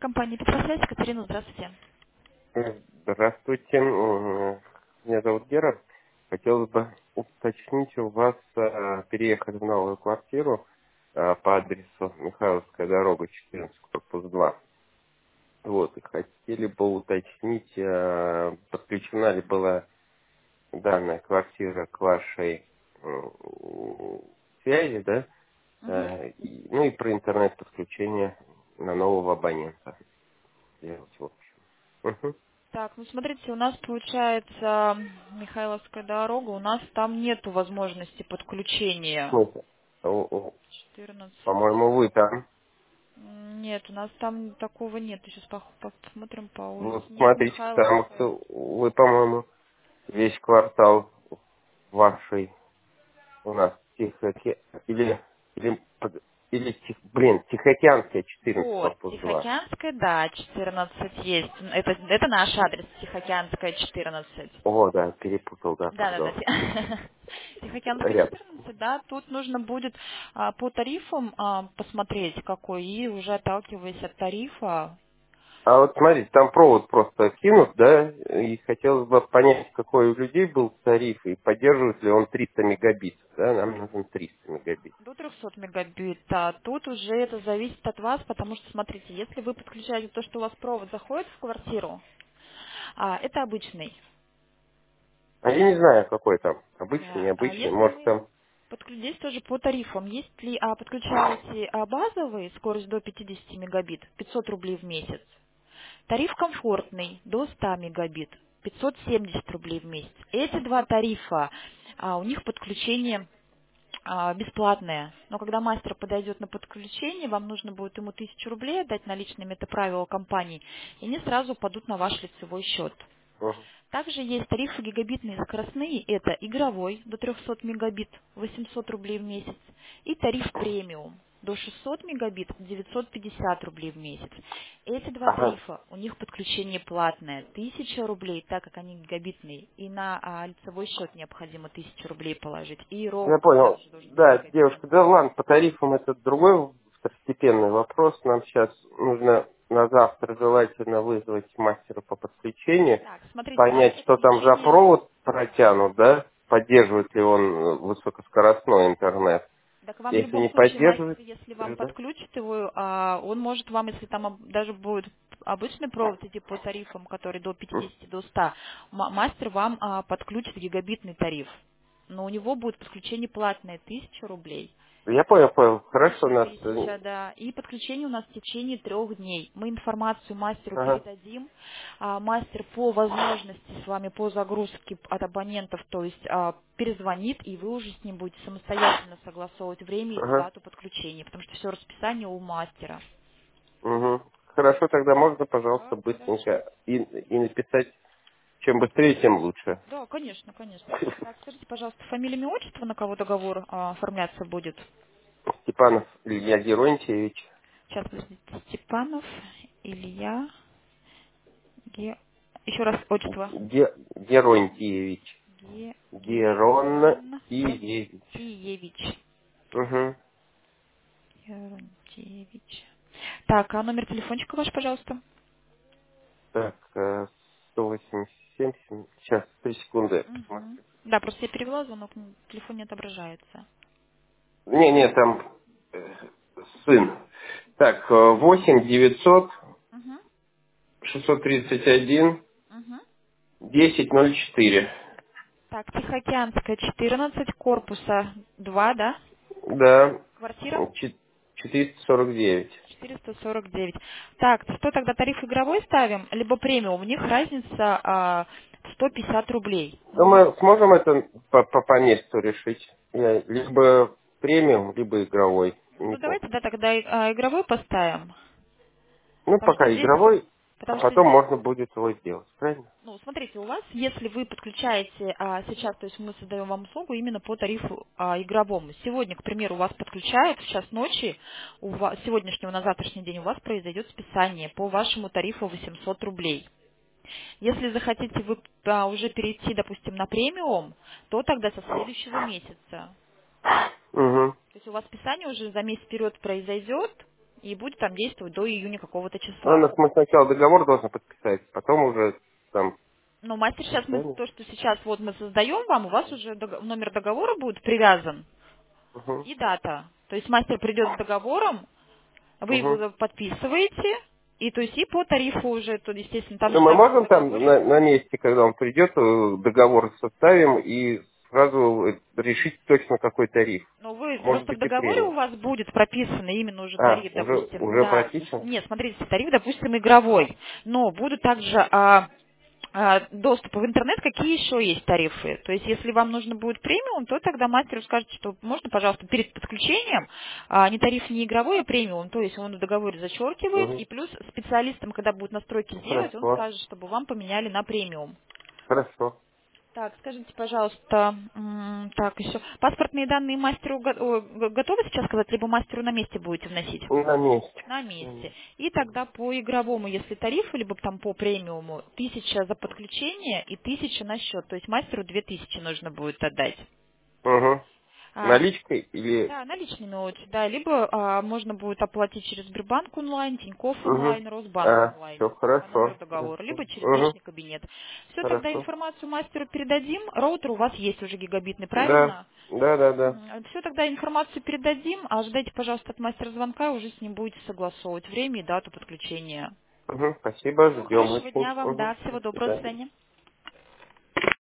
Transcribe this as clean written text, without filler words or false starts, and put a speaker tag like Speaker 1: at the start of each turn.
Speaker 1: Компания «Петросвязь», Катерина, здравствуйте.
Speaker 2: Здравствуйте, меня зовут Гера. Хотелось бы уточнить у вас, переехать в новую квартиру по адресу Михайловская дорога, 14, корпус 2. Вот, и хотели бы уточнить, подключена ли была данная квартира к вашей связи, да?
Speaker 1: Мгм.
Speaker 2: Ну и про интернет-подключение на нового абонента сделать, в общем. Мгм.
Speaker 1: Так, ну смотрите, у нас получается Михайловская дорога, у нас там нету возможности
Speaker 2: В
Speaker 1: подключения.
Speaker 2: смысле?
Speaker 1: 14.
Speaker 2: По-моему, вы там.
Speaker 1: Нет, у нас там такого нет. Сейчас посмотрим по улице.
Speaker 2: Вот
Speaker 1: Нет,
Speaker 2: смотрите, потому
Speaker 1: Михайловская.
Speaker 2: что вы, по-моему, весь квартал вашей у нас или, или, Тихоокеанская, 14,
Speaker 1: Вот,
Speaker 2: корпус 2.
Speaker 1: Тихоокеанская, да, 14 есть. Это наш адрес, Тихоокеанская, 14.
Speaker 2: О, да, перепутал, да,
Speaker 1: Да.
Speaker 2: пардон.
Speaker 1: Тихоокеанская
Speaker 2: Рядом.
Speaker 1: 14, да, тут нужно будет по тарифам посмотреть какой, и уже отталкиваясь от тарифа.
Speaker 2: А вот смотрите, там провод просто кинут, да, и хотелось бы понять, какой у людей был тариф, и поддерживает ли он 300 мегабит, да, нам нужен 300 мегабит.
Speaker 1: До 300 мегабит, а тут уже это зависит от вас, потому что, смотрите, если вы подключаете то, что у вас провод заходит в квартиру, это обычный.
Speaker 2: А я не знаю, какой там, обычный,
Speaker 1: Да. А
Speaker 2: необычный,
Speaker 1: если
Speaker 2: может
Speaker 1: вы
Speaker 2: там.
Speaker 1: здесь тоже по тарифам, если подключаете базовый, скорость до 50 мегабит, 500 рублей в месяц. Тариф комфортный до 100 мегабит, 570 рублей в месяц. Эти два тарифа, у них подключение бесплатное. Но когда мастер подойдет на подключение, вам нужно будет ему 1000 рублей отдать наличными, это правило компании, и они сразу падут на ваш лицевой счет.
Speaker 2: Мгм.
Speaker 1: Также есть тарифы гигабитные скоростные, это игровой до 300 мегабит, 800 рублей в месяц, и тариф премиум до 600 мегабит, 950 рублей в месяц. Эти два
Speaker 2: Ага.
Speaker 1: тарифа, у них подключение платное, 1000 рублей, так как они гигабитные, и на лицевой счет необходимо 1000 рублей положить, и
Speaker 2: Я
Speaker 1: роуминг
Speaker 2: понял.
Speaker 1: также до 100
Speaker 2: Да,
Speaker 1: мегабит.
Speaker 2: девушка, да ладно, по тарифам это другой второстепенный вопрос. Нам сейчас нужно на завтра желательно вызвать мастера по подключению,
Speaker 1: Так, смотрите, у нас
Speaker 2: понять, что там за
Speaker 1: подключение.
Speaker 2: провод протянут, да, поддерживает ли он высокоскоростной интернет.
Speaker 1: Так вам в
Speaker 2: Если
Speaker 1: любом
Speaker 2: не
Speaker 1: случае мастер,
Speaker 2: поддерживает,
Speaker 1: если вам
Speaker 2: да?
Speaker 1: подключит его, он может вам, если там даже будет обычный провод идти по тарифам, который до 50, до 100, мастер вам подключит гигабитный тариф. Но у него будет подключение платное 1000 рублей.
Speaker 2: Я понял, хорошо,
Speaker 1: Еще
Speaker 2: нас...
Speaker 1: 1000, да. И подключение у нас в течение 3 дней. Мы информацию мастеру
Speaker 2: Ага,
Speaker 1: передадим. Мастер по возможности с вами по загрузке от абонентов, то есть перезвонит, и вы уже с ним будете самостоятельно согласовывать время и
Speaker 2: ага,
Speaker 1: дату подключения, потому что все расписание у мастера.
Speaker 2: угу. Хорошо, тогда можно, пожалуйста,
Speaker 1: Да, хорошо.
Speaker 2: быстренько и написать, чем быстрее, тем лучше.
Speaker 1: Да, конечно, конечно. Так, скажите, пожалуйста, фамилия, имя, отчество, на кого договор оформляться будет?
Speaker 2: Степанов Илья Геронтьевич.
Speaker 1: Сейчас, подождите. Степанов, Илья, Еще раз отчество.
Speaker 2: Геронтьевич. Геронтьевич.
Speaker 1: Геронтьевич.
Speaker 2: Угу.
Speaker 1: Геронтьевич. Так, а номер телефончика ваш, пожалуйста?
Speaker 2: Так, 187. Сейчас, 3 секунды. Я
Speaker 1: Угу. Да, просто я перевела звонок, телефон не отображается.
Speaker 2: Не, там э, сын. Так, 8 900
Speaker 1: Угу.
Speaker 2: 631
Speaker 1: Угу.
Speaker 2: 1004.
Speaker 1: Так, Тихоокеанская, 14, корпуса 2, да?
Speaker 2: Да,
Speaker 1: Квартира
Speaker 2: 449.
Speaker 1: 449. Так, что тогда тариф игровой ставим, либо премиум? У них разница 150 рублей.
Speaker 2: Думаю, сможем это по месту решить. Либо премиум, либо игровой. Не
Speaker 1: Ну,
Speaker 2: помню.
Speaker 1: давайте, да, тогда игровой поставим.
Speaker 2: Ну,
Speaker 1: Потому что
Speaker 2: пока
Speaker 1: здесь,
Speaker 2: игровой, а
Speaker 1: потому что
Speaker 2: потом
Speaker 1: здесь
Speaker 2: можно будет его сделать. Правильно?
Speaker 1: Ну, смотрите, у вас, если вы подключаете сейчас, то есть мы создаем вам услугу именно по тарифу игровому. Сегодня, к примеру, у вас подключают в час ночи, с сегодняшнего на завтрашний день у вас произойдет списание по вашему тарифу 800 рублей. Если захотите вы уже перейти, допустим, на премиум, то тогда со следующего месяца.
Speaker 2: Угу.
Speaker 1: То есть у вас списание уже за месяц вперед произойдет, и будет там действовать до июня какого-то
Speaker 2: Ну, у
Speaker 1: числа.
Speaker 2: нас мы сначала договор должны подписать, потом уже там
Speaker 1: Но мастер сейчас,
Speaker 2: оформить.
Speaker 1: то, что сейчас вот мы создаем вам, у вас уже номер договора будет привязан
Speaker 2: Угу.
Speaker 1: и дата. То есть мастер придет с договором, вы
Speaker 2: Угу.
Speaker 1: его подписываете, и то есть и по тарифу уже, то, естественно, там
Speaker 2: Ну,
Speaker 1: же
Speaker 2: мы
Speaker 1: также в
Speaker 2: можем там
Speaker 1: договоре.
Speaker 2: на месте, когда он придет, договор составим и сразу решить точно какой тариф.
Speaker 1: Но вы
Speaker 2: Может
Speaker 1: просто в
Speaker 2: быть и
Speaker 1: договоре у
Speaker 2: премиум.
Speaker 1: вас будет прописан именно уже
Speaker 2: А,
Speaker 1: тариф, допустим,
Speaker 2: уже
Speaker 1: да.
Speaker 2: прописан?
Speaker 1: Нет, смотрите, тариф, допустим, игровой. Но будут также доступа в интернет, какие еще есть тарифы. То есть, если вам нужно будет премиум, то тогда мастеру скажете, что можно, пожалуйста, перед подключением не тариф не игровой, а премиум. То есть он в договоре зачеркивает,
Speaker 2: Угу.
Speaker 1: и плюс специалистам, когда будут настройки делать, он
Speaker 2: Хорошо.
Speaker 1: скажет, чтобы вам поменяли на премиум.
Speaker 2: Хорошо.
Speaker 1: Так, скажите, пожалуйста, так, еще паспортные данные мастеру готовы сейчас сказать, либо мастеру на месте будете вносить?
Speaker 2: На месте.
Speaker 1: На месте. И тогда по игровому, если тарифу, либо там по премиуму, 1000 за подключение и 1000 на счет. То есть мастеру 2000 нужно будет отдать.
Speaker 2: Угу.
Speaker 1: А,
Speaker 2: Наличкой или...
Speaker 1: да, наличными лучше, да. Либо можно будет оплатить через Сбербанк онлайн, Тинькофф
Speaker 2: Угу.
Speaker 1: онлайн, Росбанк
Speaker 2: А, все
Speaker 1: онлайн по номеру
Speaker 2: хорошо.
Speaker 1: договора, либо через
Speaker 2: Угу.
Speaker 1: личный кабинет. Все, тогда
Speaker 2: Хорошо.
Speaker 1: информацию мастеру передадим. Роутер у вас есть уже гигабитный,
Speaker 2: Да.
Speaker 1: правильно?
Speaker 2: Да, да, да.
Speaker 1: Все, тогда информацию передадим, а ожидайте, пожалуйста, от мастера звонка, уже с ним будете согласовывать время и дату подключения.
Speaker 2: Угу. Спасибо,
Speaker 1: Всего
Speaker 2: ждем
Speaker 1: хорошего
Speaker 2: очень.
Speaker 1: дня вам,
Speaker 2: Угу.
Speaker 1: да,
Speaker 2: До
Speaker 1: всего доброго, до
Speaker 2: свидания.
Speaker 1: свидания.